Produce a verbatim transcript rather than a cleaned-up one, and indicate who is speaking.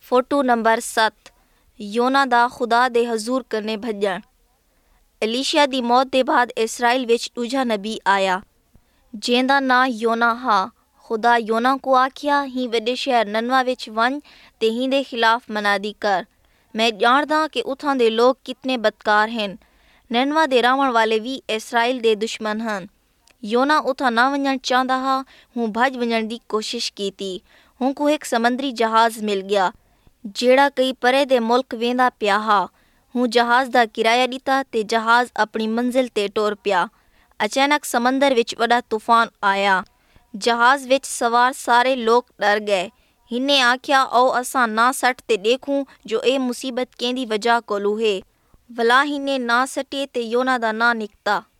Speaker 1: Photo number सत्त योना दा खुदा दे हजूर कन्नै भज्जण। एलीशिया दी मौत दे बाद इसराइल विच दूजा नबी आया जेंदा नां योना हा। खुदा योना को आख्या ही वड्डे शहर ननवा विच वन ते ही दे खिलाफ मनादी कर। मैं जानदा कि उथां दे लोग कितने बदकार हैं। ननवा दे रहण वाले भी इसराइल दे दुश्मन हन। योना उथां ना वञण चाहंदा हा। हूँ भज वञण दी कोशिश कीती। हूँ को एक समंदरी जहाज़ मिल गया जेड़ा कई परे दे मुल्क वेंदा पिया हा। हूँ जहाज़ दा किराया ॾिता ते जहाज़ अपनी मंजिल ते टुर पिया। अचानक समंदर विच वॾा तूफान आया। जहाज़ विच सवार सारे लोग डर गए। हिन्ने आख्या ओ असां ना सट ते देखूं जो ए मुसीबत केंदी वजह कोलू है। भला हिन्ने ना सटे ते योना दा ना निकता।